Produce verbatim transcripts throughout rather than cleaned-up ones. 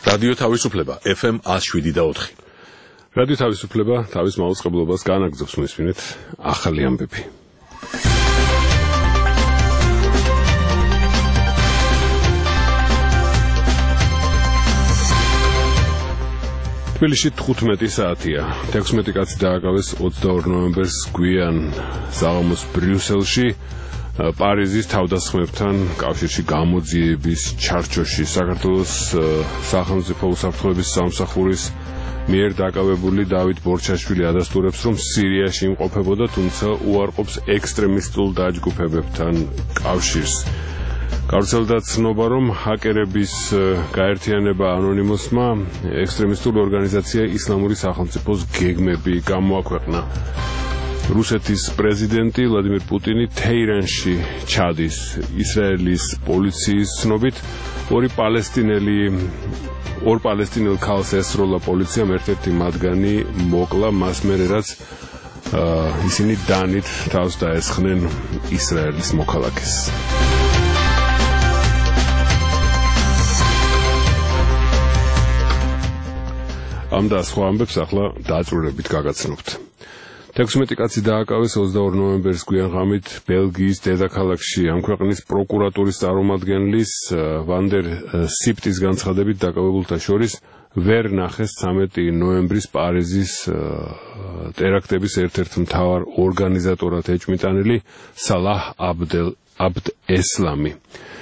რადიო თავისუფლება F M one oh seven და four. რადიო თავისუფლება თავის მაუწყებლობას განაგრძობს მისმინეთ ახალი ამბები. თბილისში თხუთმეტი საათია. თექვსმეტი კაცი დააკავეს ოცდაორ ნოემბერს გვიან საღამოს ბრიუსელში პარიზის თავდასხმებთან კავშირში გამოძიების ჩარჩოში საქართველოს სახელმწიფო უსაფრთხოების სამსახურის მიერ დაკავებული დავით ბორჩაშვილი ადასტურებს, რომ სირიაში იმყოფებოდა, თუმცა უარყოფს ექსტრემისტულ დაჯგუფებებთან კავშირს. გავრცელდა ცნობა, რომ ჰაკერების გაერთიანება ანონიმოსმა ექსტრემისტული ორგანიზაცია ისლამური სახელმწიფოს გეგმები გამოაქვეყნა. რუსეთის პრეზიდენტი ვლადიმირ პუტინი თეირანში ჩადის. ისრაელის პოლიციის ცნობით ორი პალესტინელი ორ პალესტინელ ქალს ესროლა პოლიციამ, ერთ-ერთი მათგანი მოკლა მას მერე, რაც ისინი დანით თავს დაესხნენ ისრაელის მოქალაქეს. ამ და სხვა ამბებს ახლა დაწვრილებით გაგაცნობთ. თექვსმეტი კაცი დააკავეს ოცდაორ ნოემბერს გვიან ღამით ბელგიის დედაქალაქში. ამ ქვეყნის პროკურატურის წარმომადგენლის ვანდერ სიპტის განცხადებით დაკავებულთა შორის ვერ ნახეს ცამეტი ნოემბრის პარიზის ტერაქტების ერთ-ერთ მთავარ ორგანიზატორად ეჭვმიტანილი სალაჰ აბდ ესლამი.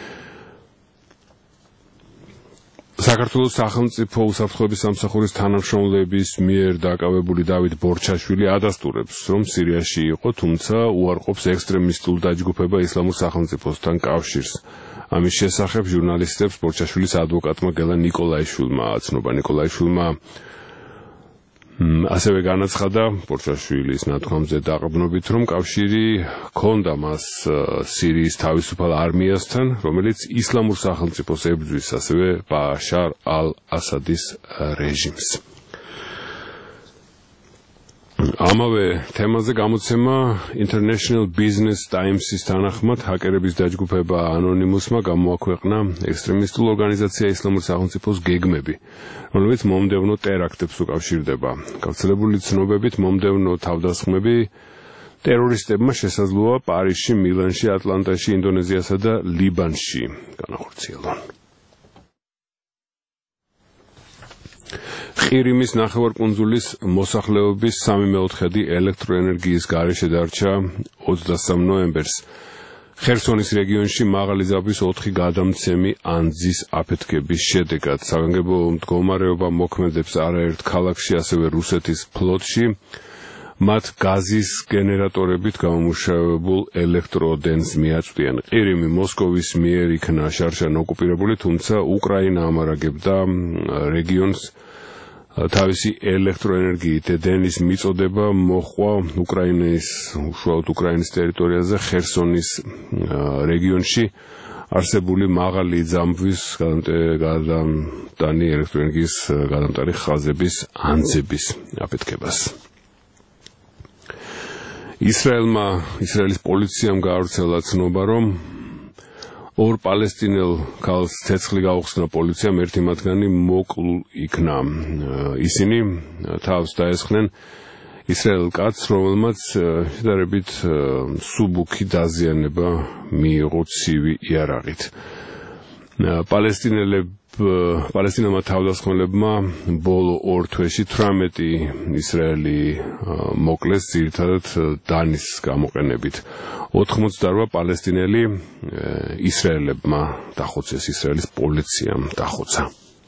საქართველოს სახელმწიფო უსაფრთხოების სამსახურის თანამშრომლების მიერ დაკავებული დავით ბორჩაშვილი ადასტურებს, რომ სირიაში იყო, თუმცა უარყოფს ექსტრემისტულ დაჯგუფება ისლამურ სახელმწიფოსთან კავშირს. ამის შესახებ ჟურნალისტებს ბორჩაშვილის ადვოკატმა გელა ნიკოლაიშვილმა აცნობა. ნიკოლაიშვილმა ასევე განაცხადა ბორჩაშვილის ნათქვამზე დაყრდნობით, რომ კავშირი ჰქონდა მას სირიის თავისუფალ არმიასთან, რომელიც ისლამურ სახელმწიფოს ებრძვის, ასევე ბაშარ ალ-ასადის რეჟიმს. ამავე თემაზე გამოცემა International Business Times-ის თანახმად ჰაკერების დაჯგუფება ანონიმუსმა გამოაქვეყნა ექსტრემისტულ ორგანიზაცია ისლამურ სახელმწიფოს გეგმები, რომელიც მომდევნო ტერაქტებს უკავშირდება. გავრცელებული ცნობებით მომდევნო თავდასხმები ტერორისტებმა შესაძლოა პარიზში, მილანში, ატლანტაში, ინდონეზიასა და ლიბანში განახორციელონ. ყირიმის ნახევარკუნძულის მოსახლეობის სამი მეოთხედი ელექტროენერგიის გარეშე დარჩა ოცდასამ ნოემბერს. ხერსონის რეგიონში მაღალი ზამბის ოთხი გადამცემი ანძის აფეთქების შედეგად. საგანგებო მდგომარეობა მოქმედებს არაერთ ქალაქში, ასევე რუსეთის ფლოტში. მათ გაზის გენერატორებით გამომუშავებულ ელექტროდენს მიაწვდიან. ყირიმი მოსკოვის მიერ იქნა შარშან ოკუპირებული, თუმცა უკრაინა ამარაგებდა რეგიონს თავისი ელექტროენერგიით. დენის მიწოდება მოჰყვა უკრაინის, უშუალოდ უკრაინის ტერიტორიაზე, ხერსონის რეგიონში არსებული მაღალი ზამბვის გადამტანი ელექტროენერგიის გადამტანი ხაზების ანძების აფეთქებას. ისრაელმა, ისრაელის პოლიციამ გაავრცელა ცნობა, რომ ორ პალესტინელ ქალს ცეცხლი გაუხსნა პოლიციამ, ერთი მათგანი მოკლულ იქნა. ისინი თავს დაესხნენ ისრაელ კაცს, რომელმაც შედარებით მსუბუქი დაზიანება მიიღო ცივი იარაღით. პალესტინელებ პალესტინელმა თავდასხმელებმა ბოლო ორ თვეში თვრამეტი ისრაელი მოკლეს, ძირითადად დანის გამოყენებით. ოთხმოცდაორ პალესტინელი ისრაელებმა დახოცეს, ისრაელის პოლიციამ დახოცა.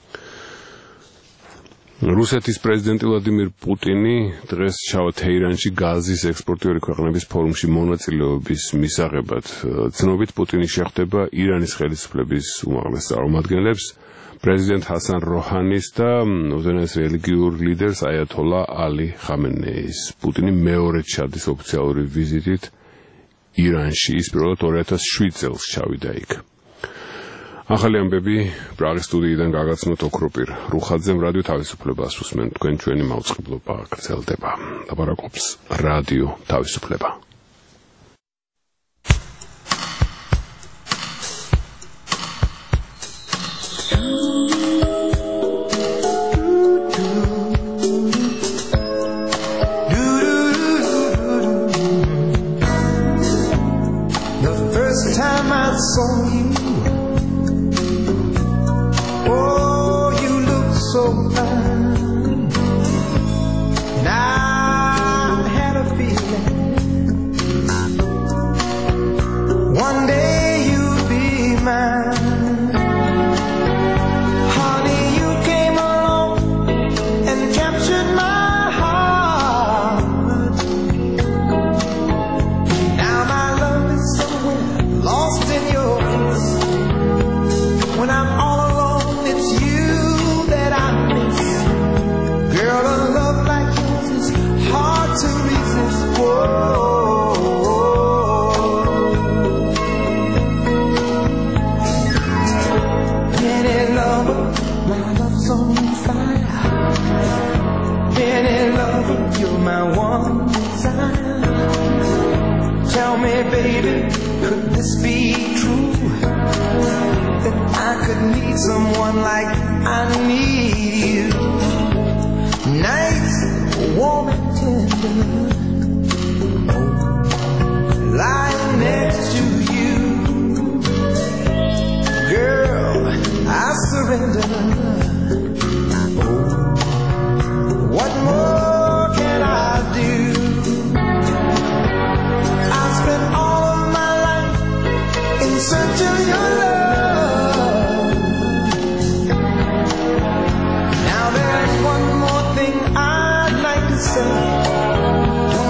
რუსეთის პრეზიდენტი ვლადიმირ პუტინი დღეს ჩავა თეირანში გაზის ექსპორტიორი ქვეყნების ფორუმში მონაწილეობის მისაღებად. ცნობით პუტინი შეხვდება ირანის ხელისუფლების უმაღლეს წარმომადგენლებს, პრეზიდენტ ჰასან როჰანის და უზენაეს რელიგიურ ლიდერს აიათოლა ალი ხამენეის. პუტინი მეორედ ჩადის ოფიციალური ვიზიტით ირანში. ის პირველად ორი ათას შვიდ წელს ჩავიდა იქ. ახალი ამბები პრაღის სტუდიიდან გაგაცნოთ ოქროპირ რუხაძემ. რადიო თავისუფლებას უსმენთ, თქვენ ჩვენი მაუწყებლობა გრძელდება. ლაპარაკობს რადიო თავისუფლება. saw you, oh, you look so fine, and I had a feeling one day you'd be mine. Honey, you came along and captured my heart. Now my love is somewhere lost in your kiss. When I'm all alone, it's you that I miss. Girl, a love like yours is hard to resist. Whoa. Any lover, my love's on fire. Any lover, you're my one desire. Tell me, baby, could this be true? That I could need someone like I need you. Nights warm and tender, lying next to you. Girl, I surrender. Oh, what more can I do? I spent all of my life in search of your love. Now there's one more thing I'd like to say. Don't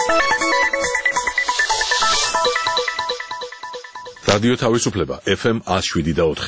რადიო თავისუფლება ეფ ემ one oh seven და four.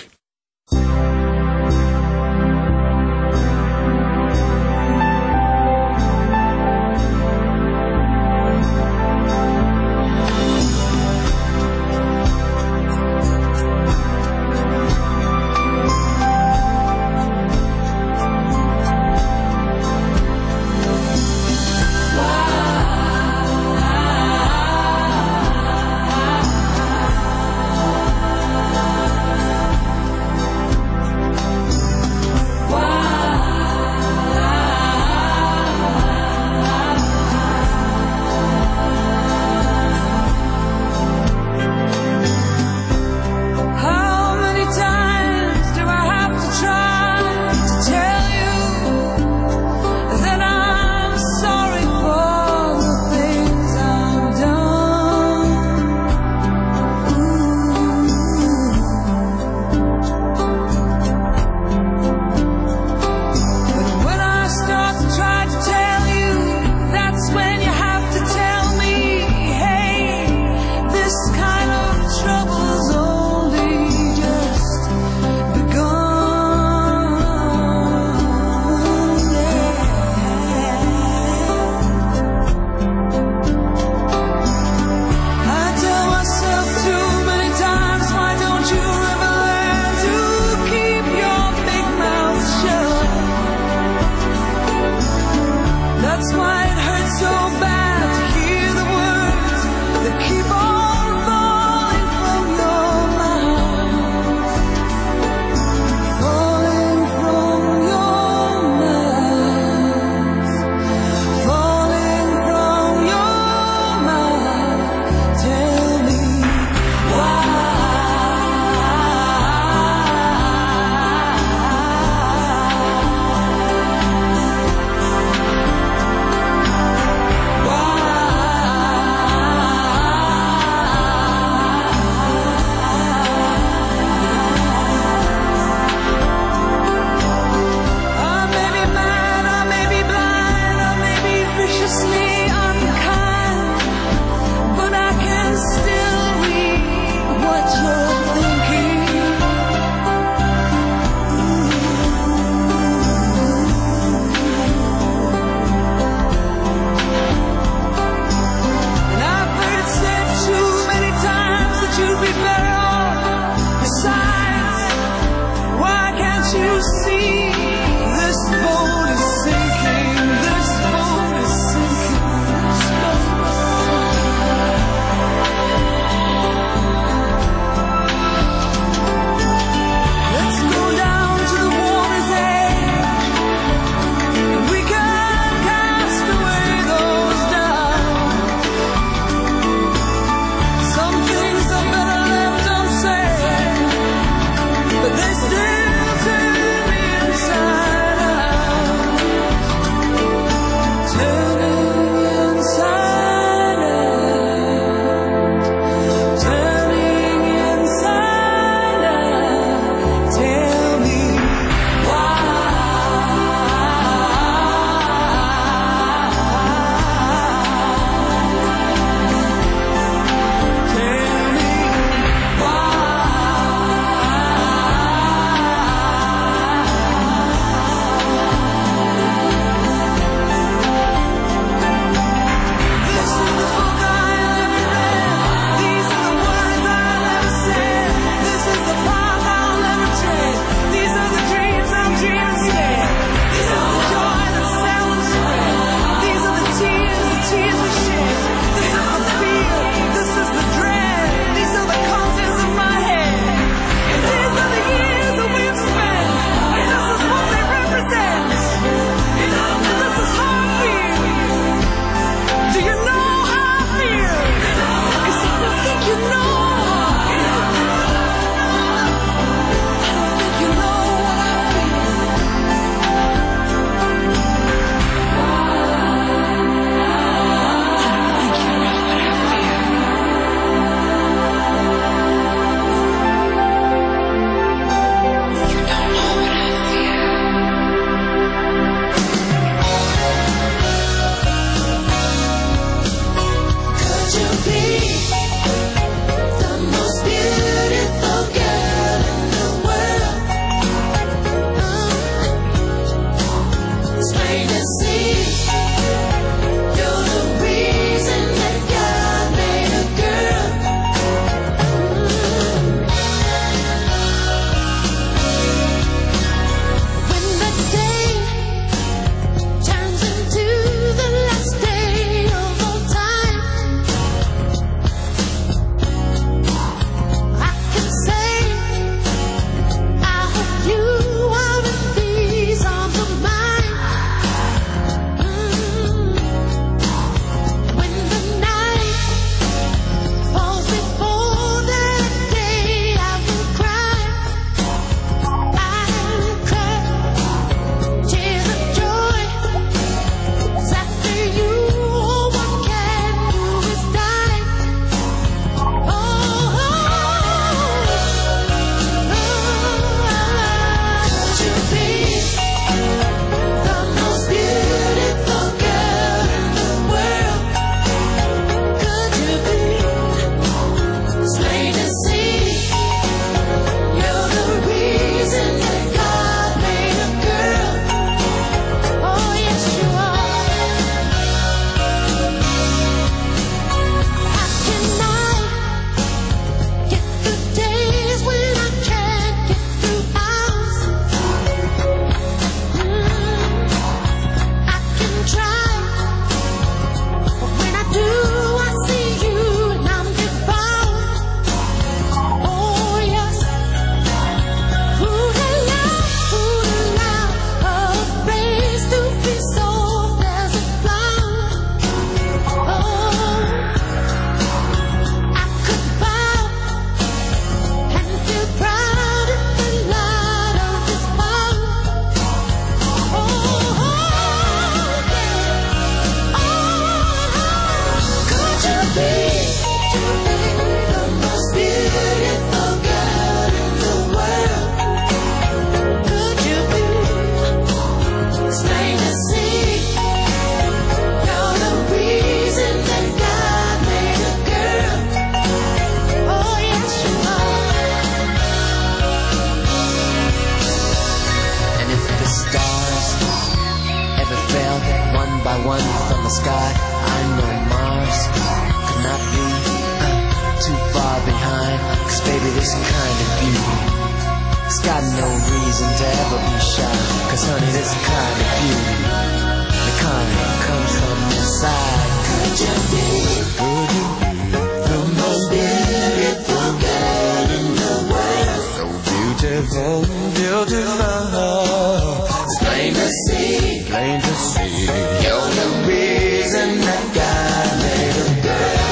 the sky. I know Mars could not be uh, too far behind, 'cause baby, this kind of beauty, it's got no reason to ever be shy. 'Cause honey, this kind of beauty, the kind that comes from inside. Could you be, could you be the most beautiful girl in the world? So beautiful, beautiful. It's plain to see, plain to see. You're the reason that God made a girl.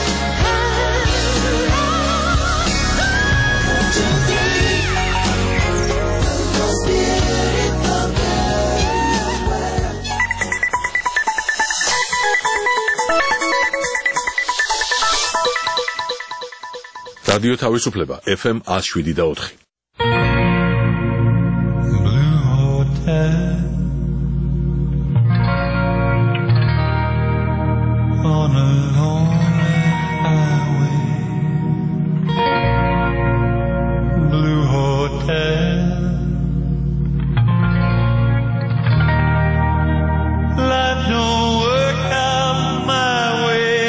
Could you be the most beautiful girl in the world? რადიო თავისუფლება F M one oh seven და four. Blue Hotel on a lonely highway. Blue Hotel, life don't work out my way.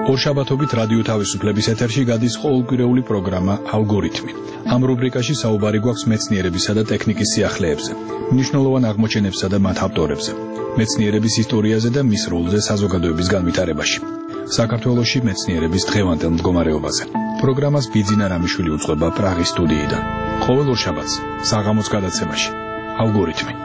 ორშაბათობით რადიო თავისუფლების ეთერში გადის ყოველკვირეული პროგრამა ალგორითმი. ამ რუბრიკაში საუბარი გვაქვს მეცნიერებისა და ტექნიკის სიახლეებზე, მნიშვნელოვან აღმოჩენებსა და მათ ავტორებზე, მეცნიერების ისტორიაზე და მის როლზე საზოგადოების განვითარებაში. საქართველოში მეცნიერების დღევანდელ მდგომარეობაზე. პროგრამას ბიძინა რამიშვილი უწყება პრაღის სტუდიიდან. ყოველ ორშაბათს საღამოს გადაცემაში ალგორითმი.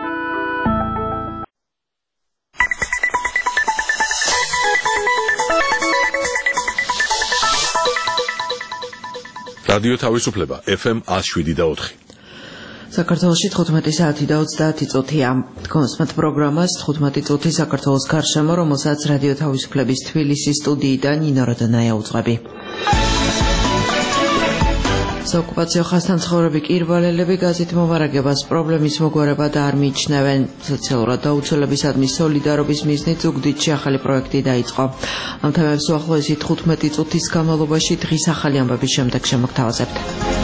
რადიო თავისუფლება ეფ ემ ათს შვიდი და ოთხი. საქართველოში თხუთმეტი საათი და ოცდაათი წუთია. კონსმეთ პროგრამას თხუთმეტი წუთი საქართველოს გარშემო, რომელსაც რადიო თავისუფლების თბილისის სტუდიიდან ნინო როდონაია უძღვები. საოკუპაციო ხაზთან მცხოვრები კირვალელები გაზით მოვარაგებას პრობლემის მოგვარება და არ მიიჩნევენ. სოციალურად დაუცველებისადმი სოლიდარობის მიზნით ზუგდიდში ახალი პროექტი დაიწყო. ამ თემებს უახლოესი თხუთმეტი წუთის განმავლობაში დღის ახალი ამბების შემდეგ შემოგთავაზებთ.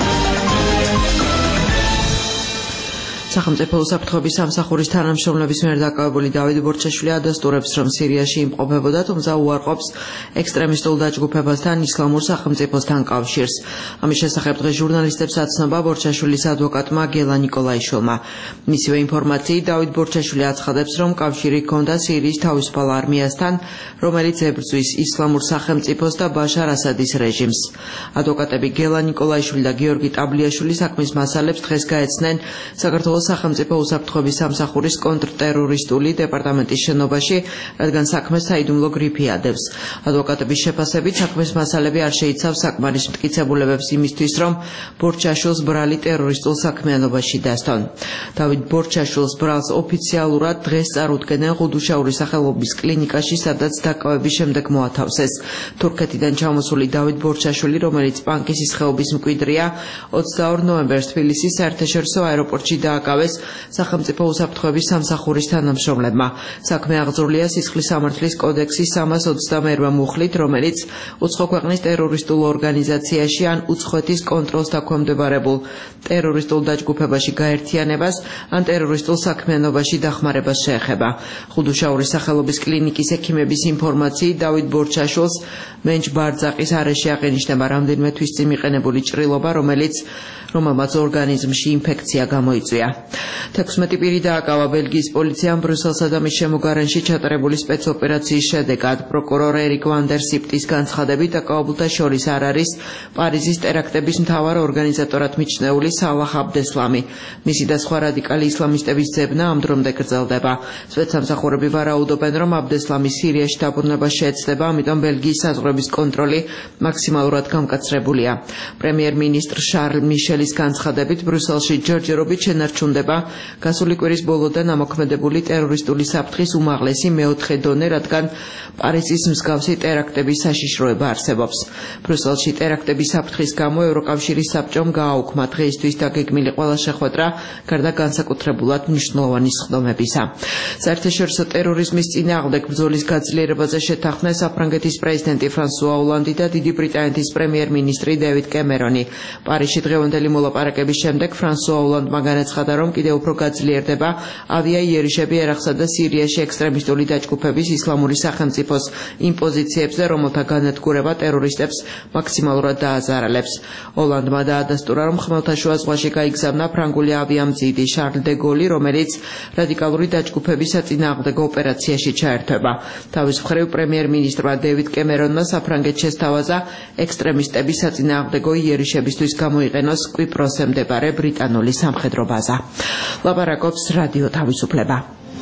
სახელმწიფო უსაფრთხოების სამსახურის თანამშრომლების მიერ დაკავებული დავით ბორჩაშვილი ადასტურებს, რომ სირიაში იმყოფებოდა, თუმცა უარყოფს ექსტრემისტულ დაჯგუფებასთან ისლამურ სახელმწიფოსთან კავშირს. ამის შესახებ დღეს ჟურნალისტებს აცნობა ბორჩაშვილის ადვოკატმა გელა ნიკოლაიშვილმა. მისივე ინფორმაციით დავით ბორჩაშვილი აცხადებს, რომ კავშირი ჰქონდა სირიის თავისუფალ არმიასთან, რომელიც ებრძვის ისლამურ სახელმწიფოს და ბაშარ ასადის რეჟიმს. ადვოკატები გელა ნიკოლაიშვილი და გიორგი ტაბლიაშვილი საქმის მასალებს დღეს გაეცნენ საქართველოს სახელმწიფო უსაფრთხოების სამსახურის კონტრტერორისტული დეპარტამენტის შენობაში, რადგან საქმეს საიდუმლო გრიფი ადევს. ადვოკატების შეფასებით საქმის მასალები არ შეიცავს საკმარის მტკიცებულებებს იმისთვის, რომ ბორჩაშვილს ბრალი ტერორისტულ საქმიანობაში დასთონ. დავით ბორჩაშვილს ბრალს ოფიციალურად დღეს წარუდგენენ ღუდუშაურის სახელობის კლინიკაში, სადაც დაკავების შემდეგ მოათავსეს. თურქეთიდან ჩამოსული დავით ბორჩაშვილი, რომელიც პანკისის ხეობის მკვიდრია, ოცდაორ ნოემბერს თბილისის საერთაშორისო აეროპორტში დააკავეს სახელმწიფო უსაფრთხოების სამსახურის თანამშრომლებმა. საქმე აღძრულია სისხლის სამართლის კოდექსის სამას ოცდამეერვე მუხლით, რომელიც უცხო ქვეყნის ტერორისტულ ორგანიზაციაში ან უცხოეთის კონტროლს დაქვემდებარებულ ტერორისტულ დაჯგუფებაში გაერთიანებას ან ტერორისტულ საქმიანობაში დახმარებას შეეხება. ღუდუშაურის სახელობის კლინიკის ექიმების ინფორმაციით დავით ბორჩაშვილს მენჯ ბარძაყის არეში აღენიშნება რამდენიმე თვის წინ მიყენებული ჭრილობა, რომელიც რომელმაც ორგანიზმში ინფექცია გამოიწვია. თექვსმეტი პირი დააკავა ბელგიის პოლიციამ ბრიუსელსა და მის შემოგარენში ჩატარებული სპეცოპერაციის შედეგად. პროკურორ ერიკ ვანდერ სიპტის განცხადებით, დაკავებულთა შორის არ არის პარიზის ტერაქტების მთავარ ორგანიზატორად მიჩნეული სალაჰ აბდესლამი. მისი და სხვა რადიკალი ისლამისტების ძებნა ამ დრომდე გრძელდება. სპეცსამსახურები ვარაუდობენ, რომ აბდესლამი სირიაში დაბრუნება შეეცდება, ამიტომ ბელგიის საზღვრების კონტროლი მაქსიმალურად გამკაცრებულია. პრემიერ-მინისტრ შარლ მიშელის განცხადებით, ბრიუსელში ჯერჯერობით შენარჩუნდება გასული კვირის ბოლოდან ამოქმედებული ტერორისტული საფრთხის უმაღლესი მეოთხე დონე, რადგან პარიზის მსგავსი ტერაქტების საშიშროება არსებობს. ბრიუსელში ტერაქტების საფრთხის გამო ევროკავშირის საბჭომ გააუქმა დღეისთვის დაგეგმილი ყველა შეხვედრა, გარდა განსაკუთრებულად მნიშვნელოვანი სხდომებისა. საერთაშორისო ტერორიზმის წინააღმდეგ ბრძოლის გაძლიერებაზე შეთანხმდნენ საფრანგეთის პრეზიდენტი ფრანსუა ოლანდი და დიდი ბრიტანეთის პრემიერ-მინისტრი დევიდ კემერონი. პარიზში დღევანდელი მოლაპარაკების შემდეგ ფრანსუა ოლანდმა განაცხადა, რომ კიდევ უფრო გაძლიერდება ავიაიერიშები ერაყსა და სირიაში ექსტრემისტული დაჯგუფების ისლამური სახელმწიფოს იმპოზიციებზე, რომელთა განადგურება ტერორისტებს მაქსიმალურად დააზარალებს. ოლანდმა დაადასტურა, რომ ხმელთაშუა ზღვაში გაიგზავნა ფრანგული ავიამძიდი შარლ დე გოლი, რომელიც რადიკალური დაჯგუფების საწინააღმდეგო ოპერაციაში ჩაერთვება. თავის მხრივ პრემიერ-მინისტრმა დევიდ კემერონმა საფრანგეთს შესთავაზა ექსტრემისტების საწინააღმდეგო იერიშებისთვის გამოიყენოს კვიპროსზე მდებარე ბრიტანული სამხედრო ბაზა. ლაპარაკობს რადიო თავისუფლება.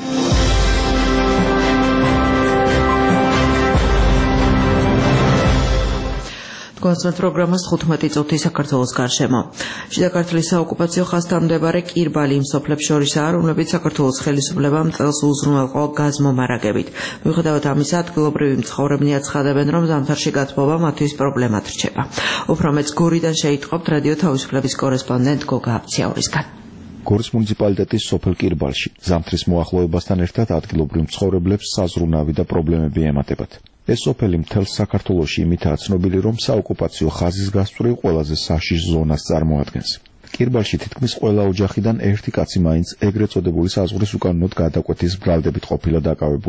კონსმეთ პროგრამას თხუთმეტი წუთი საქართველოს გარშემო. შიდა ქართლის საოკუპაციო ხაზთან მდებარე კირბალი იმ სოფლებს შორისაა, რომლებიც საქართველოს ხელისუფლებამ წელს უზრუნველყო გაზმომარაგებით. მიუხედავად ამისა, ადგილობრივი მცხოვრებნი აცხადებენ, რომ ზამთარში გათბობა მათთვის პრობლემად რჩება. უფრო მეც გორიდან შეიტყობთ რადიო თავისუფლების კორესპონდენტ გოგა აბციაურისგან. გორის მუნიციპალიტეტის სოფელ კირბალში ზამთრის მოახლოებასთან ერთად ადგილობრივ მცხოვრებლებს საზრუნავი და პრობლემები ემატებათ. ეს სოფელი მთელს საქართველოში იმითაა ცნობილი, რომ საოკუპაციო ხაზის გასწვრივ ყველაზე საშიშ ზონას წარმოადგენს. კირბალში თითქმის ყველა ოჯახიდან ერთი კაცი მაინც ეგრეთ წოდებული საზღვრის უკანონოდ გადაკვეთის ბრალდებით ყოფილა დაკავებული.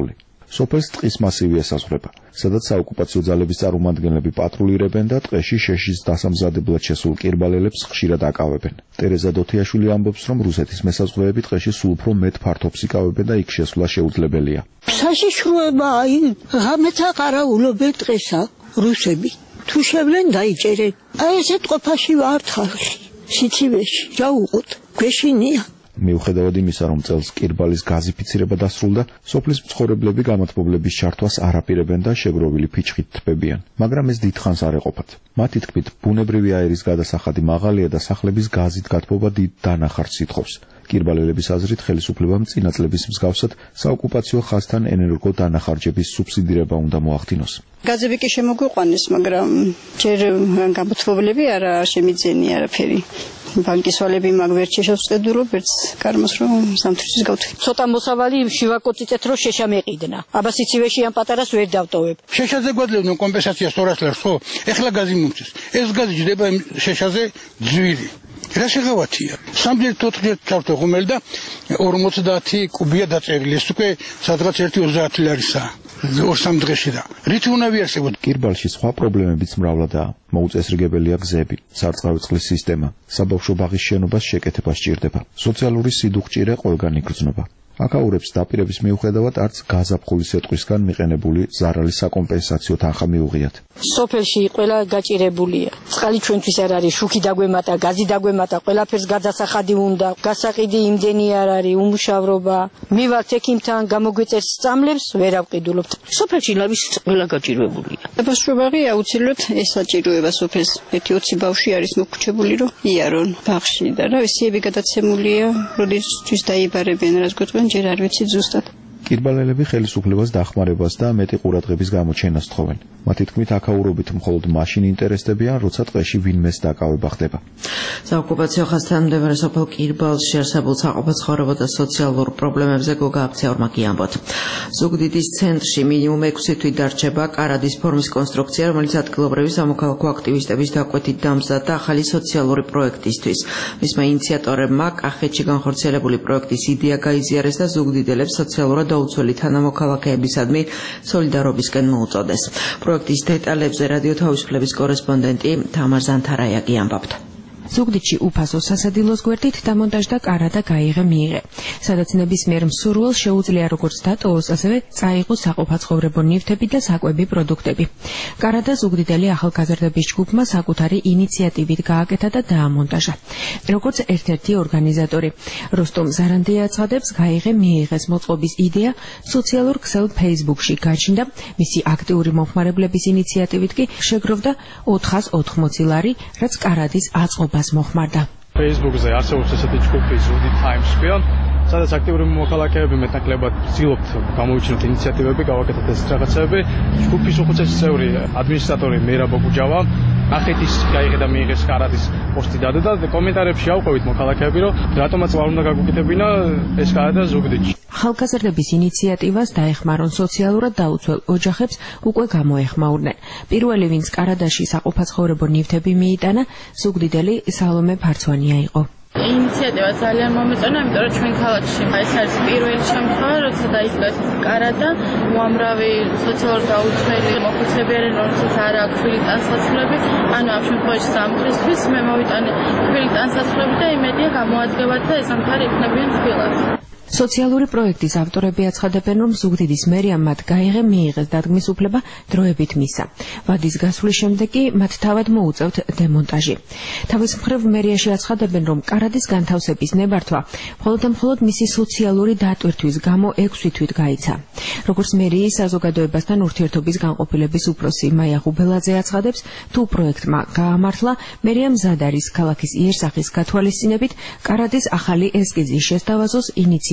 სოფელს ტყის მასივი ესაზღვრება, სადაც საოკუპაციო ძალების წარმომადგენლები პატრულირებენ და ტყეში შეშის დასამზადებლად შესულ კირბალელებს ხშირად აკავებენ. ტერეზა დოთიაშვილი ამბობს, რომ რუსეთის მესაზღვრეები ტყეში სულ უფრო მეტ ფართობს იკავებენ და იქ შესვლა შეუძლებელია. საშიშროება აი ღამეც აყარაულობენ ტყესა რუსები. თუ შევლენ დაიჭერენ. აი ესეთ ყოფაში ვართ ხალხი. სიცივეში რა უყოთ? გვეშინია. მიუხედავად იმისა, რომ წელს კირბალის გაზიფიცირება დასრულდა, სოფლის მცხოვრებლები გამათბობლების ჩართვას არ აპირებენ და შეგროვილი ფიჩხით თბებიან, მაგრამ ეს დიდხანს არ ეყოფათ. მათი თქმით, ბუნებრივი აერის გადასახადი მაღალია და სახლების გაზით გათბობა დიდ დანახარს ითხოვს. კირბალელების აზრით, ხელისუფლებამ წინა წლების მსგავსად საოკუპაციო ხაზთან ენერგო დანახარჯების სუბსიდირება უნდა მოახდინოს. გაზები კი შემოგვიყვანეს, მაგრამ ჯერ გამოცდილებები არა შემიძენია არაფერი. ბანკის ვალები მაგ ვერ შეშევწედურო, ბერც კარმოს რომ სამთვისის გავთვი. ცოტა მოსავალი შივაკოწიწეთ რომ შეშა მეყიდნენ. აბა სიცივეში ამ პატარას ვერ დავტოვებ. შეშაზე გვაძლევდნენ კომპენსაციას ორას ლარს, ხო? ეხლა გაზი მომწეს. ეს გაზი ჯდება შეშაზე ძვირი. რა შეღავათია? სამჯერ თოთხმეტ ჩავთო ღუმელი და ორმოცდაათი კუბია დაწერილი. ეს უკვე სადღაც ერთი ოცდაათი ლარისაა. ორ-სამ დღეში და რითი უნდა ვიარსებოდ? კირბალში სხვა პრობლემებიც მრავლადაა. მოუწესრიგებელია გზები, სარწყავი წყლის სისტემა, საბავშვო ბაღის შენობას შეკეთება სჭირდება. სოციალური სიდუხჭირე ყველგან იგრძნობა. აკაურებს დაპირების მიუხედავად არც გაზაფხულის ეტყვისგან მიყენებული ზარალის საკომპენსაციო თანხა მიუღიათ. სოფელში ყველა გაჭირებულია. წყალი ჩვენთვის არ არის, შუქი დაგვემატა, გაზი დაგვემატა, ყველაფერს გადასახადი უნდა. გასაყიდი იმდენი არ არის, უმუშავრობა. მივართ ექიმთან, გამოგვეწერს სწამლებს, ვერ ავყიდულობთ. სოფელში ლავის ყველა გაჭირებულია. საბავშვო ბაღი აუცილებლად ეს საჭიროება სოფელს. ერთი ოცი ბავშვი არის მოგრჩებული, რომ იარონ ბაღში და რა ვისიები გადაცემულია, როდესაც დაიბარებენ, რაც გვეტყვენ ჯერ არ ვიცი ზუსტად. კირბალელები ხელისუფლებას დახმარებას და მეტი ყურადღების გამოჩენას თხოვენ. მათი თქმით, აკაურობით მხოლოდ მაშინ ინტერესდებიან, როცა ტყეში ვინმეს დაკავება ხდება. საოკუპაციო ხაზთან მდებარე სოფელ კირბალში არსებულ საყოფაცხოვრებო და სოციალურ პრობლემებზე გოგა აფცეორმა გიამბოთ. ზუგდიდის ცენტრში მინიმუმ ექვსი თვით დარჩება კარადის ფორმის კონსტრუქცია, რომელიც ადგილობრივი სამოქალაქო აქტივისტების დაკვეთით დამზადდა ახალი სოციალური პროექტისთვის. მისმა ინიციატორებმა კახეთში განხორციელებული პროექტის იდეა გაიზიარეს და ზუგდიდელებს სოციალურად დაუცველი თანამოქალაქეებისადმი სოლიდარობისკენ მოუწოდეს. პროექტის დეტალებზე რადიო თავისუფლების კორესპონდენტი თამარ ზანთარაიაგი ამბობთ. ზუგდიდში უფასო სასადილოს გვერდით დამონტაჟდა კარადა გაიღე მიიღე, სადაც ნებისმიერ მსურველს შეუძლია როგორც დატოვოს, ასევე წაიღოს საყოფაცხოვრებო ნივთები და საკვები პროდუქტები. კარადა ზუგდიდელი ახალგაზრდების ჯგუფმა საკუთარი ინიციატივით გააკეთა და დაამონტაჟა. როგორც ერთ-ერთი ორგანიზატორი, როსტომ ზარანდია აცხადებს, გაიღე მიიღეს მოწყობის იდეა სოციალურ ქსელ Facebook-ში გაჩნდა, მისი აქტიური მომხმარებლების ინიციატივით კი შეგროვდა ოთხას ოთხმოცი ლარი, რაც კარადის აწყობა მოხმარდა. Facebook-ზე არსებობს ესეთი ჯგუფი ზუგდიდ Times ქვია, სადაც აქტიური მოქალაქეები მეტნაკლებად ცდილობთ გამოუჩინოთ ინიციატივები, გავაკეთოთ ეს რაღაცები. ჯგუფის უხუცესი წევრი ადმინისტრატორი მერა ბოგუჯავა ახეთის გაიღე და მიიღეს კარადის პოსტი დადო და კომენტარებში ავყვევით მოქალაქეები, რომ რატომაც არ უნდა გაგუკეთებინა ეს კარადა ზუგდიდში. ახალგაზრდების ინიციატივას დაეხმარონ სოციალურად დაუცველ ოჯახებს უკვე გამოეხმაურნენ. პირველი, ვინც კარადაში საყოფაცხოვრებო ნივთები მიიტანა, ზუგდიდელი სალომე ფარცვანია იყო. ინიციატივა ძალიან მომეწონა, იმიტომ რომ ჩვენ ქალაქში ეს არის პირველი შემთხვევა, როცა დაიწყო ეს კარადა, უამრავი სოციალურად დაუცველი მოხუცებიანი, რომელსაც არ აქვს თბილი ტანსაცმლები, ანუ ამ შემთხვევაში სამთვისთვის მე მოვიტანე თბილი ტანსაცმლები და იმედია გამოადგებათ და ეს ამქარი იქნებიან თბილად. სოციალური პროექტის ავტორები აცხადებენ, რომ ზუგდიდის მერიამ მათ გაიღე მიიღეს დადგმის უფლება დროებით მისცა. ვადის გასვლის შემდეგ კი მათ თავად მოუწევთ დემონტაჟი. თავის მხრივ მერიაში აცხადებენ, რომ კარადის განთავსების ნებართვა მხოლოდ და მხოლოდ მისი სოციალური დატვირთვის გამო ექვსი თვით გაიცა. როგორც მერიის საზოგადოებასთან ურთიერთობის განყოფილების უფროსი მაია ღუბელაძე აცხადებს, თუ პროექტმა გაამართლა, მერია მზად არის ქალაქის იერსახის გათვალისწინებით კარადის ახალი ესკიზი შესთავაზოს ინიციატორებს.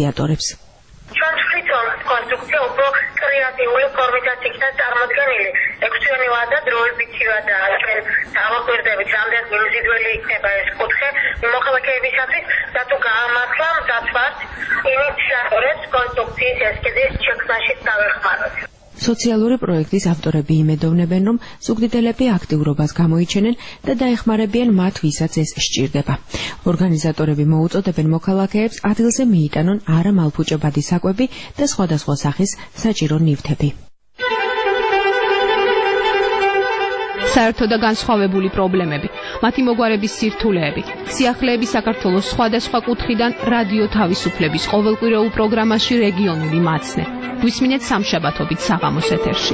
ჩვენ თვითონ კონსტრუქცია უფრო კრეატიული ფორმისაა წარმოდგენილი. ექვსივანი ვადა დროებითი ვადა, ჩვენ დავაკვირდებით, რამდენად მიმზიდველი იქნება ეს კუთხე მოქალაქეებისათვის და თუ გაამართლა, მზად ვართ ინიციატორებს კონსტრუქციის ესკიზის შექმნაში დავეხმაროთ. სოციალური პროექტის ავტორები იმედოვნებენ, რომ ზუგდიდელები აქტიურობას გამოიჩენენ და დაეხმარებიან მათ, ვისაც ეს სჭირდება. ორგანიზატორები მოუწოდებენ მოქალაქეებს ადგილზე მიიტანონ არამალფუჭებადი საკვები და სხვადასხვა სახის საჭირო ნივთები. საერთო და განსხვავებული პრობლემები, მათი მოგვარების სირთულეები, სიახლეები საქართველოს სხვადასხვა კუთხიდან რადიო თავისუფლების ყოველკვირეულ პროგრამაში რეგიონული მაცნე. გვისმინეთ სამშაბათობით საღამოს ეთერში.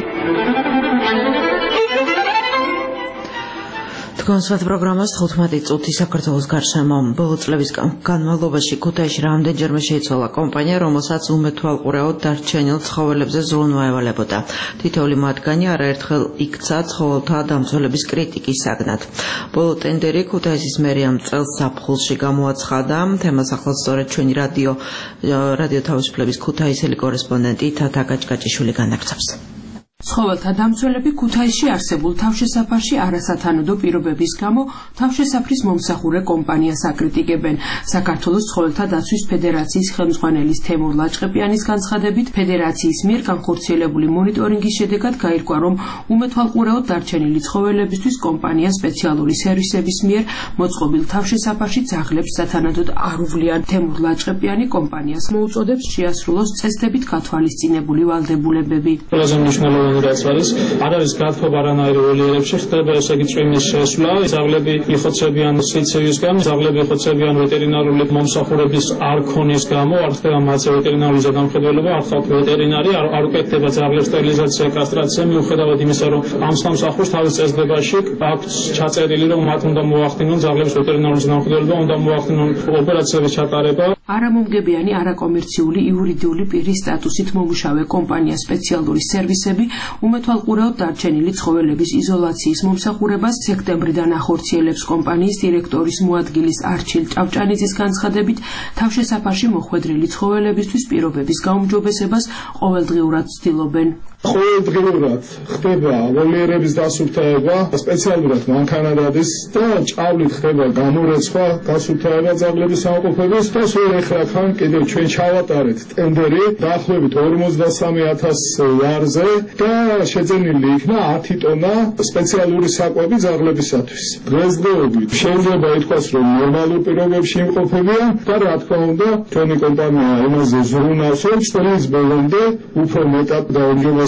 თქვენსვათ პროგრამას თხუთმეტი წუთი საქართველოს გარშემო. ბოლო წლების განმავლობაში ქუთაისში რამდენჯერმე შეიცვალა კომპანია, რომელსაც უმეთვალყურეოდ დარჩენილ ცხოველებზე ზრუნვა ევალებოდა. თითოეული მათგანი არაერთხელ იქცა ცხოველთა დამცველების კრიტიკის საგნად. ბოლო ტენდერი ქუთაისის მერიამ წელს ზაფხულში გამოაცხადა. თემას ახლაც სწორედ ჩვენი რადიო რადიო თავისუფლების ქუთაისელი კორესპონდენტი თათა გაჭგაჭიშვილი განაგრძობს. ცხოველთა დამცველები ქუთაისში არსებულ თავშესაფარში არასათანადო პირობების გამო თავშესაფრის მომსახურე კომპანიას აკრიტიკებენ. საქართველოს ცხოველთა დაცვის ფედერაციის ხელმძღვანელის თემურ ლაჭყეპიანის განცხადებით, ფედერაციის მიერ განხორციელებული მონიტორინგის შედეგად გაირკვა, რომ უმეთვალყურეოდ დარჩენილი ცხოველებისთვის კომპანია სპეციალური სერვისების მიერ მოწყობილ თავშესაფარში ძაღლებს სათანადოდ არ უვლიან. თემურ ლაჭყეპიანი კომპანიას მოუწოდებს შეასრულოს წესდებით გათვალისწინებული ვალდებულებები. რაც არის, არ არის გათხოვა არანაირი ველიერებში, ხდება ესე იგი წვიმის შესვლა, ძაღლები იხოცებიან სიცივისგან, ძაღლები იხოცებიან ვეტერინარული მომსახურების არ ქონის გამო, არ ხდება მათზე ვეტერინარული ზედამხედველობა, არ ხდება ვეტერინარი, არ უკეთდება ძაღლებს სტერილიზაცია, კასტრაცია, მიუხედავად იმისა, რომ ამ სამსახურს თავის წესდებაში აქვს ჩაწერილი, რომ მათ უნდა მოახდინონ ძაღლების ვეტერინარული ზედამხედველობა, უნდა მოახდინონ ოპერაციების ჩატარება. არამომგებიანი არაკომერციული იურიდიული პირის სტატუსით მომუშავე კომპანია სპეციალური სერვისები უმეთვალყურეოდ დარჩენილი ცხოველების იზოლაციის მომსახურებას სექტემბრიდან ახორციელებს კომპანიის დირექტორის მოადგილის არჩილ ჭავჭანიძის განცხადებით, თავშესაფარში მოხვედრილი ცხოველებისთვის პირობების გაუმჯობესებას ყოველდღიურად ცდილობენ. ყოველდღიურად ხდება ვოლიერების დასუფთავება, სპეციალურად მანქანადადის და ჭავლით ხდება გამორეცხვა, დასუფთავება ძაღლების სამყოფების და სულ ეხლა თან კიდევ ჩვენ ჩავატარეთ ტენდერი დაახლოებით ორმოცდასამი ათას ლარზე და შეძენილი იქნა ათი ტონა სპეციალური საკვები ძაღლებისათვის. დღესდღეობით შეიძლება ითქვას, რომ ნორმალურ პირობებში იმყოფებიან და რა თქმა უნდა, ჩვენი კომპანია იმაზე ზრუნავს, რომ წლის ბოლომდე უფრო მეტად დაუმჯობესდეს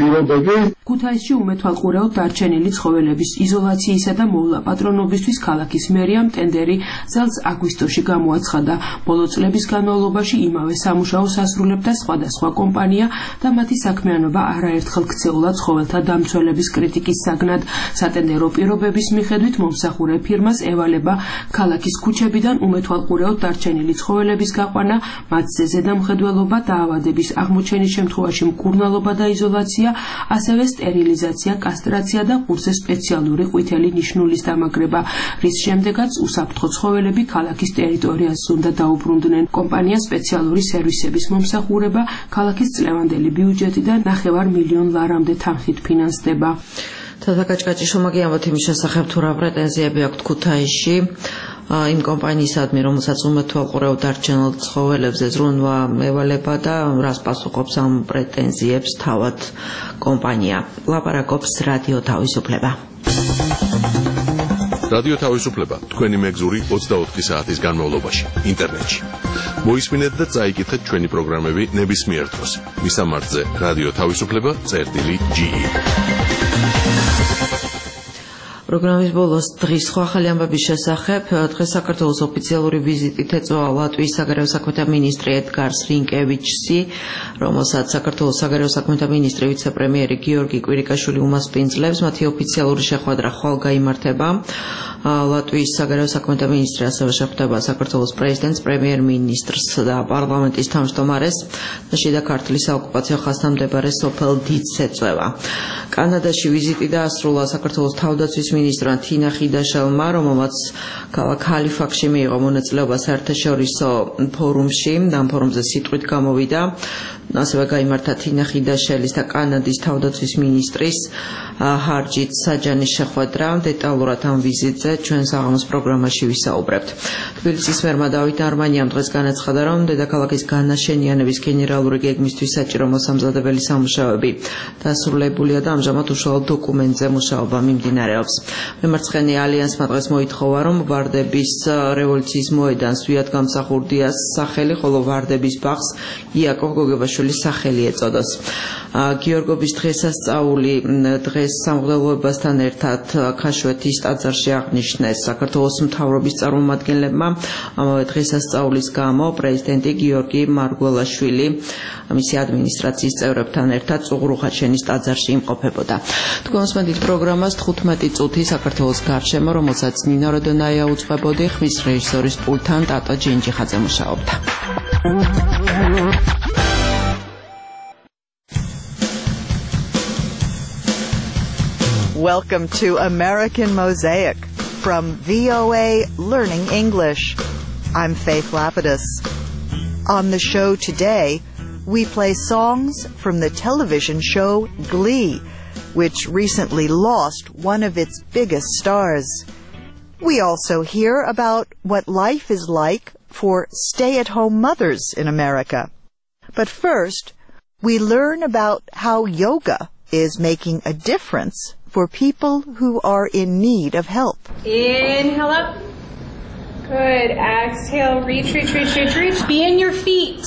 ქუთაისში უმეთვალყურეოდ დარჩენილი ცხოველების იზოლაციისა და მოვლაპატრონობისთვის ქალაქის მერიამ ტენდერი წელს აგვისტოში გამოაცხადა. ბოლო წლების განმავლობაში იმავე სამუშაოს ასრულებდა სხვადასხვა კომპანია და მათი საქმიანობა არაერთხელ ქცეულა ცხოველთა დამცველების კრიტიკის საგნად. სატენდერო პირობების მიხედვით მომსახურე ფირმას ევალება ქალაქის ქუჩებიდან უმეთვალყურეოდ დარჩენილი ცხოველების გაყვანა, მათზე ზედამხედველობა, დაავადების აღმოჩენის შემთხვევაში მკურნალობა და იზოლაცია, ასევე სტერილიზაცია, კასტრაცია და ყურზე სპეციალური ყვითელი ნიშნულის დამაგრება, რის შემდეგაც უსაფრთხო ცხოველები ქალაქის ტერიტორიაზე უნდა დაუბრუნდნენ. კომპანია სპეციალური სერვისების მომსახურება ქალაქის წლევანდელი ბიუჯეტიდან ნახევარ მილიონ ლარამდე თანხით ფინანსდება. თათა გაჭგაჭიშვილმა გიამბოთ იმის შესახებ, თუ რა პრეტენზიები აქვთ ქუთაისში იმ კომპანიისადმი, რომელსაც უმეთვალყურეოდ დარჩენილ ცხოველებზე ზრუნვა ევალება და რას პასუხობს ამ პრეტენზიებს თავად კომპანია. ლაპარაკობს რადიო თავისუფლება. რადიო თავისუფლება თქვენი მეგზური ოცდაოთხი საათის განმავლობაში ინტერნეტში. მოისმინეთ და წაიკითხეთ ჩვენი პროგრამები ნებისმიერ დროს. მისამართზე რადიო თავისუფლება წერტილი ჯი ი. პროგრამის ბოლოს დღის სხვა ახალი ამბების შესახებ. დღეს საქართველოს ოფიციალური ვიზიტით ეწვა ლატვიის საგარეო საქმეთა მინისტრი ედგარ სრინკევიჩსი, რომელსაც საქართველოს საგარეო საქმეთა მინისტრი ვიცე-პრემიერი გიორგი კვირიკაშვილი უმასპინძლებს. მათი ოფიციალური შეხვედრა ხვალ გაიმართება. ლატვიის საგარეო საქმეთა მინისტრი ასევე შეხვდება საქართველოს პრეზიდენტს, პრემიერ-მინისტრს და პარლამენტის თავმჯდომარეს და შიდა ქართლის საოკუპაციო ხაზთამდებარე სოფელ დიდს ეწევა. კანადაში ვიზიტი დაასრულა საქართველოს თავდაცვის მინისტრმა თინა ხიდაშელმა, რომელმაც ქალაქ ჰალიფაქსში მიიღო მონაწილეობა საერთაშორისო ფორუმში. ამ ფორუმზე სიტყვით გამოვიდა. ასევე გაიმართა თინა ხიდაშელის და კანადის თავდაცვის მინისტრის ჰარჯით საჯანის შეხვედრა. დეტალურად ამ ვიზიტზე თემებზე ჩვენ საღამოს პროგრამაში ვისაუბრებთ. თბილისის მერმა დავით არმანიამ დღეს განაცხადა, რომ დედაქალაქის განაშენიანების გენერალური გეგმისთვის საჭირო მოსამზადებელი სამუშაოები დასრულებულია და ამჟამად უშუალო დოკუმენტზე მუშაობა მიმდინარეობს. მემარცხენე ალიანსმა დღეს მოითხოვა, რომ ვარდების რევოლუციის მოედანს ზვიად გამსახურდიას სახელი, ხოლო ვარდების ბაღს იაკობ გოგებაშვილის სახელი ეწოდოს. გიორგობის დღესასწაული დღეს სამღვდელოებასთან ერთად ქაშვეთის ტაძარში აღნიშნეს. საქართველოს მთავრობის წარმომადგენლებმა ამავე დღესასწაულის გამო პრეზიდენტი გიორგი მარგველაშვილი მისი ადმინისტრაციის წევრებთან ერთად წუღრუხაჩენის ტაძარში იმყოფებოდა. თქვენ მოსმენთ პროგრამას თხუთმეტი წუთი საქართველოს გარშემო, რომელსაც ნინო როდონაია უძღვებოდი, ხმის რეჟისორის პულტთან ტატო ჯინჯიხაძე მუშაობდა. Welcome to American Mosaic from V O A Learning English. I'm Faith Lapidus. On the show today, we play songs from the television show Glee, which recently lost one of its biggest stars. We also hear about what life is like for stay-at-home mothers in America. But first, we learn about how yoga is making a difference for people who are in need of help. Inhale up. Good. Exhale. Reach, reach, reach, reach, reach. Be in your feet.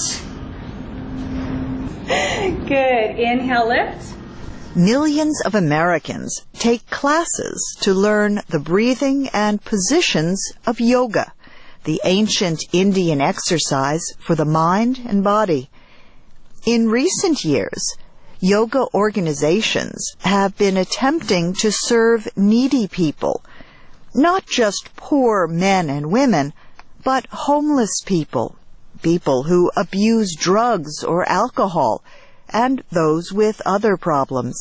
Good. Inhale, lift. Millions of Americans take classes to learn the breathing and positions of yoga, the ancient Indian exercise for the mind and body. In recent years, yoga organizations have been attempting to serve needy people, not just poor men and women, but homeless people, people who abuse drugs or alcohol, and those with other problems.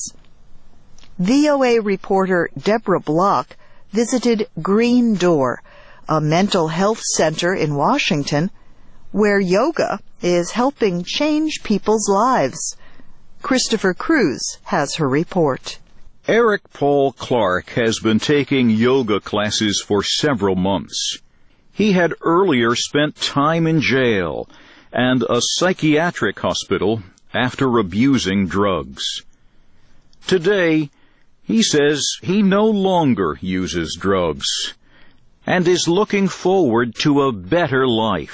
V O A reporter Deborah Block visited Green Door, a mental health center in Washington, where yoga is helping change people's lives. Christopher Cruz has her report. Eric Paul Clark has been taking yoga classes for several months. He had earlier spent time in jail and a psychiatric hospital after abusing drugs. Today, he says he no longer uses drugs and is looking forward to a better life.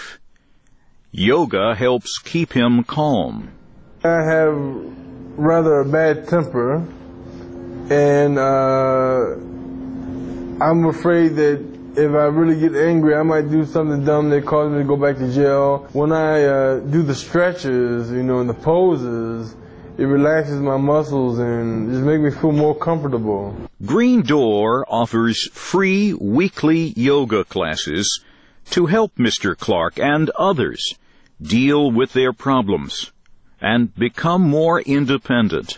Yoga helps keep him calm. I have rather a bad temper, and uh, I'm afraid that if I really get angry, I might do something dumb that causes me to go back to jail. When I uh, do the stretches, you know, and the poses, it relaxes my muscles and just makes me feel more comfortable. Green Door offers free weekly yoga classes to help Mister Clark and others deal with their problems and become more independent.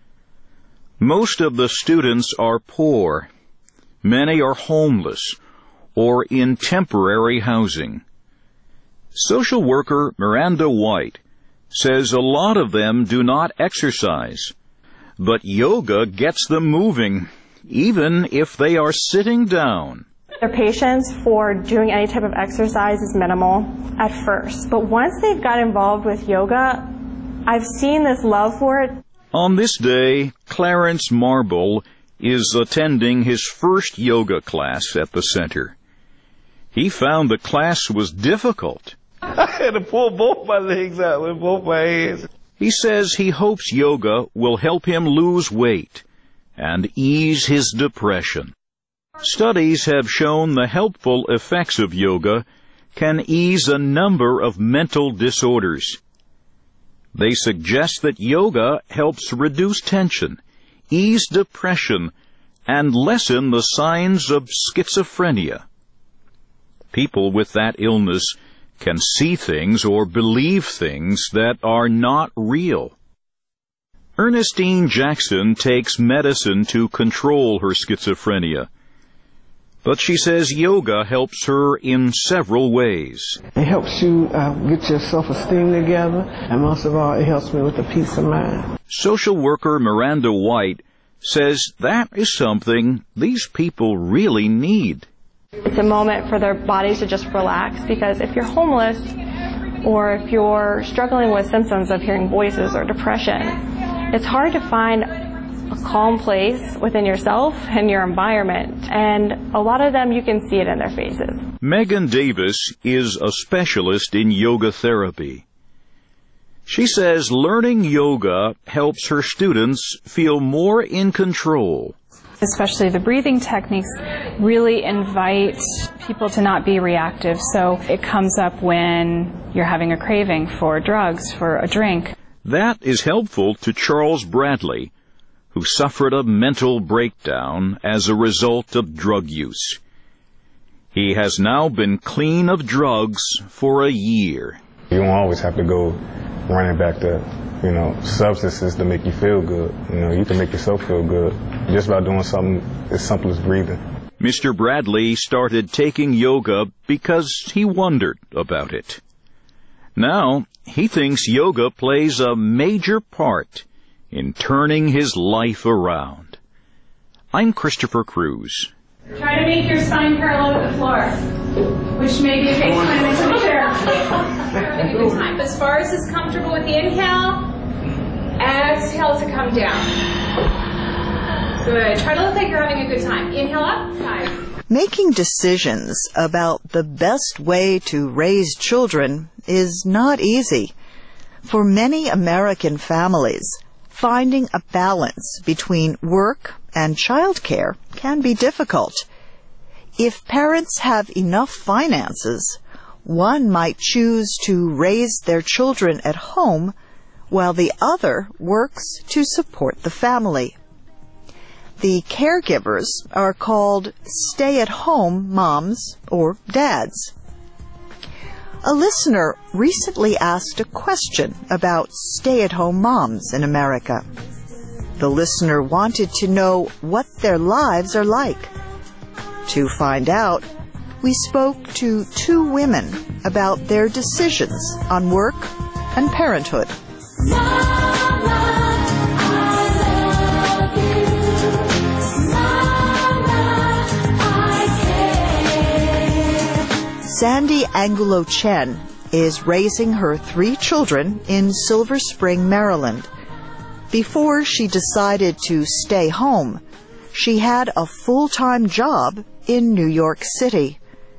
Most of the students are poor. Many are homeless or in temporary housing. Social worker Miranda White says a lot of them do not exercise, but yoga gets them moving, even if they are sitting down. Their patience for doing any type of exercise is minimal at first, but once they've got involved with yoga, I've seen this love for it. On this day, Clarence Marble is attending his first yoga class at the center. He found the class was difficult. I had to pull both my legs out with both my hands. He says he hopes yoga will help him lose weight and ease his depression. Studies have shown the helpful effects of yoga can ease a number of mental disorders. They suggest that yoga helps reduce tension, ease depression, and lessen the signs of schizophrenia. People with that illness can see things or believe things that are not real. Ernestine Jackson takes medicine to control her schizophrenia, but she says yoga helps her in several ways. It helps you uh, get your self-esteem together, and most of all, it helps me with the peace of mind. Social worker Miranda White says that is something these people really need. It's a moment for their bodies to just relax, because if you're homeless or if you're struggling with symptoms of hearing voices or depression, it's hard to find a calm place within yourself and your environment. And a lot of them, you can see it in their faces. Megan Davis is a specialist in yoga therapy. She says learning yoga helps her students feel more in control. Especially the breathing techniques really invite people to not be reactive. So it comes up when you're having a craving for drugs, for a drink. That is helpful to Charles Bradley, who suffered a mental breakdown as a result of drug use. He has now been clean of drugs for a year. You don't always have to go running back to, you know, substances to make you feel good. You know, you can make yourself feel good just by doing something as simple as breathing. Mister Bradley started taking yoga because he wondered about it. Now, he thinks yoga plays a major part in turning his life around. I'm Christopher Cruz. Try to make your spine parallel with the floor, which may be a case when I'm into the chair. Having a good time. As far as is comfortable with the inhale, exhale to come down. Good. Try to look like you're having a good time. Inhale up, side. Making decisions about the best way to raise children is not easy. For many American families, finding a balance between work and childcare can be difficult. If parents have enough finances, one might choose to raise their children at home while the other works to support the family. The caregivers are called stay-at-home moms or dads. A listener recently asked a question about stay-at-home moms in America. The listener wanted to know what their lives are like. To find out, we spoke to two women about their decisions on work and parenthood. Sandy Angulo Chen is raising her three children in Silver Spring, Maryland. Before she decided to stay home, she had a full-time job in New York City.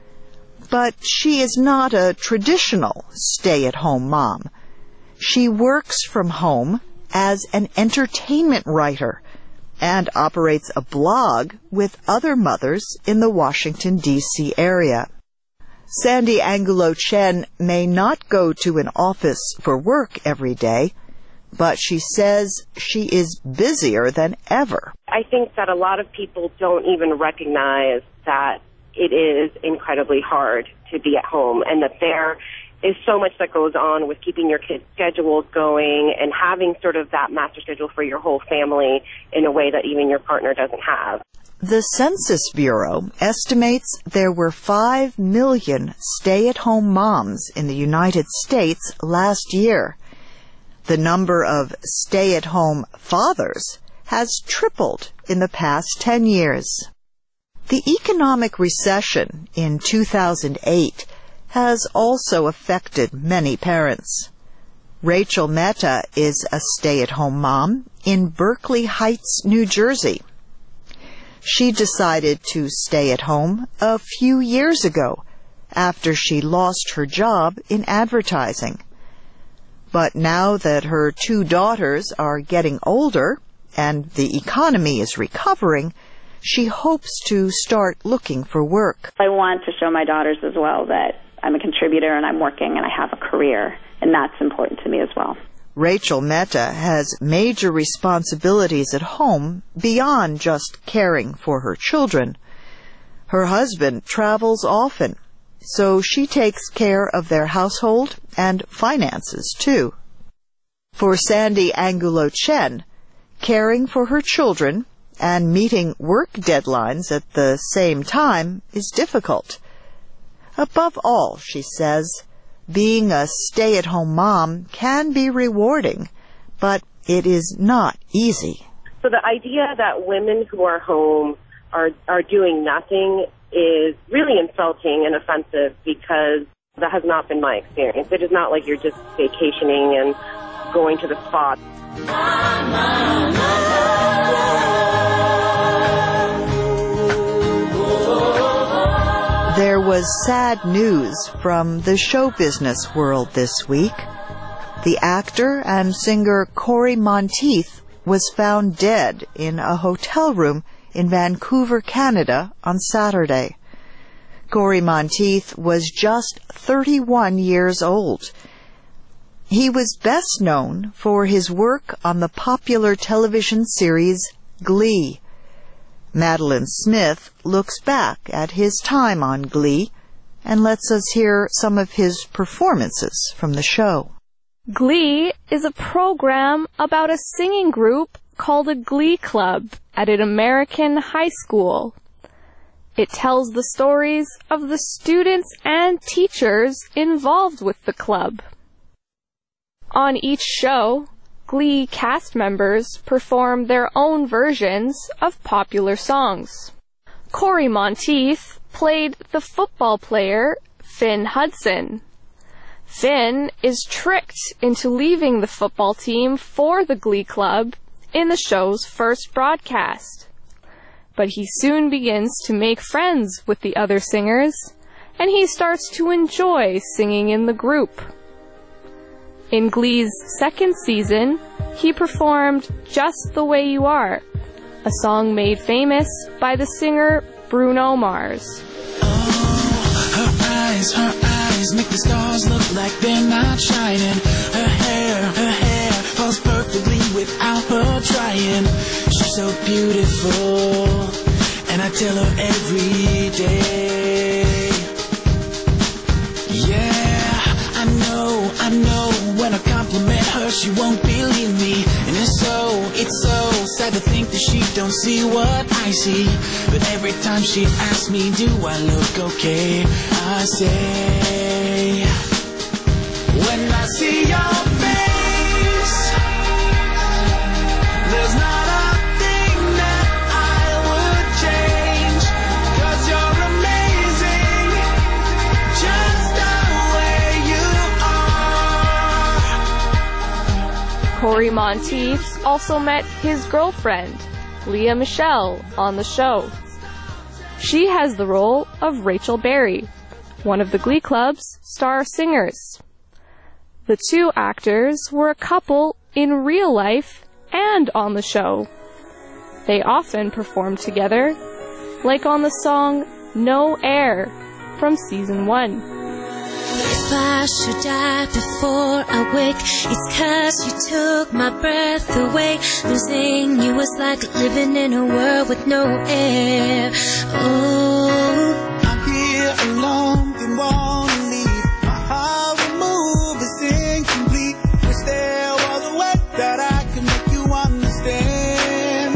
But she is not a traditional stay-at-home mom. She works from home as an entertainment writer and operates a blog with other mothers in the Washington, D C area. Sandy Angulo Chen may not go to an office for work every day, but she says she is busier than ever. I think that a lot of people don't even recognize that it is incredibly hard to be at home and that there is so much that goes on with keeping your kids' schedules going and having sort of that master schedule for your whole family in a way that even your partner doesn't have. The Census Bureau estimates there were five million stay-at-home moms in the United States last year. The number of stay-at-home fathers has tripled in the past ten years. The economic recession in two thousand eight has also affected many parents. Rachel Mehta is a stay-at-home mom in Berkeley Heights, New Jersey. She decided to stay at home a few years ago after she lost her job in advertising. But now that her two daughters are getting older and the economy is recovering, she hopes to start looking for work. I want to show my daughters as well that I'm a contributor and I'm working and I have a career, and that's important to me as well. Rachel Mehta has major responsibilities at home beyond just caring for her children. Her husband travels often, so she takes care of their household and finances too. For Sandy Angulo Chen, caring for her children and meeting work deadlines at the same time is difficult. Above all, she says, being a stay-at-home mom can be rewarding, but it is not easy. So the idea that women who are home are, are doing nothing is really insulting and offensive because that has not been my experience. It is not like you're just vacationing and going to the spa. There was sad news from the show business world this week. The actor and singer Cory Monteith was found dead in a hotel room in Vancouver, Canada on Saturday. Cory Monteith was just thirty-one years old. He was best known for his work on the popular television series Glee. Madeline Smith looks back at his time on Glee and lets us hear some of his performances from the show. Glee is a program about a singing group called a Glee Club at an American high school. It tells the stories of the students and teachers involved with the club. On each show, Glee cast members perform their own versions of popular songs. Cory Monteith played the football player Finn Hudson. Finn is tricked into leaving the football team for the Glee Club in the show's first broadcast. But he soon begins to make friends with the other singers, and he starts to enjoy singing in the group. In Glee's second season, he performed Just the Way You Are, a song made famous by the singer Bruno Mars. Her eyes, her eyes make the stars look like they're not shining. Her hair, her hair falls perfectly without her trying. She's so beautiful, and I tell her every day. Yeah, I know, I know, when I compliment her she won't believe me. And it's so, it's so sad to think that she don't see what I see. But every time she asks me, do I look okay, I say, when I see your face, there's not a thing that I would change, 'cause you're amazing, just the way you are. Cory Monteith also met his girlfriend, Lea Michele, on the show. She has the role of Rachel Berry, one of the Glee Club's star singers. The two actors were a couple in real life and on the show. They often performed together, like on the song No Air from season one. If I should die before I wake, it's 'cause you took my breath away. Losing you was like living in a world with no air. Oh, I'm here alone, didn't wanna leave. My heart will move, it's incomplete. Wish there was a way that I could make you understand.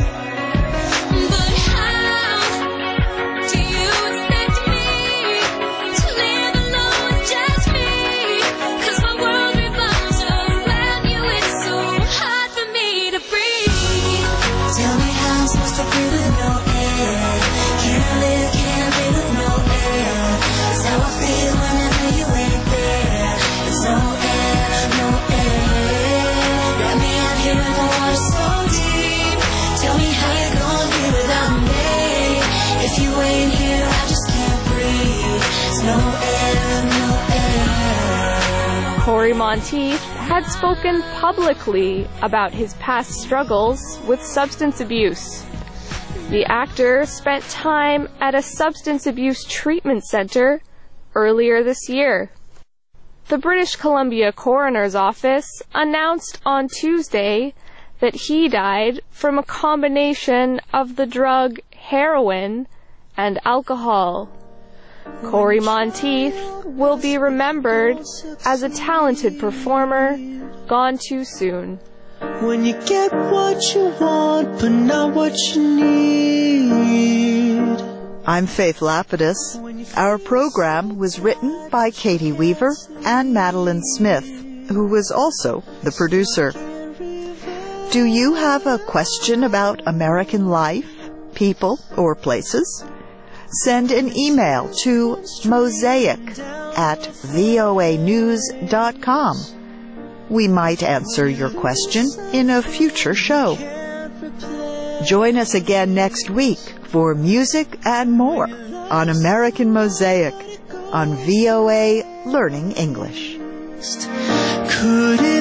but how do you expect me to live alone with just me? 'Cause my world revolves around you, it's so hard for me to breathe. Tell me how I'm supposed to breathe with no air. Can't live, can't live with no air. That's how I feel whenever you ain't there. There's no air, no air. Got me out here in the water so deep. Tell me how you gonna be without me. If you ain't here, I just can't breathe. There's no air, no air. Cory Monteith had spoken publicly about his past struggles with substance abuse. The actor spent time at a substance abuse treatment center earlier this year. The British Columbia Coroner's Office announced on Tuesday that he died from a combination of the drug heroin and alcohol. Cory Monteith will be remembered as a talented performer gone too soon. When you get what you want, but not what you need. I'm Faith Lapidus. Our program was written by Katie Weaver and Madeline Smith, who was also the producer. Do you have a question about American life, people, or places? send an email to mosaic at voa news dot com. We might answer your question in a future show. Join us again next week for music and more on American Mosaic on V O A Learning English. Could it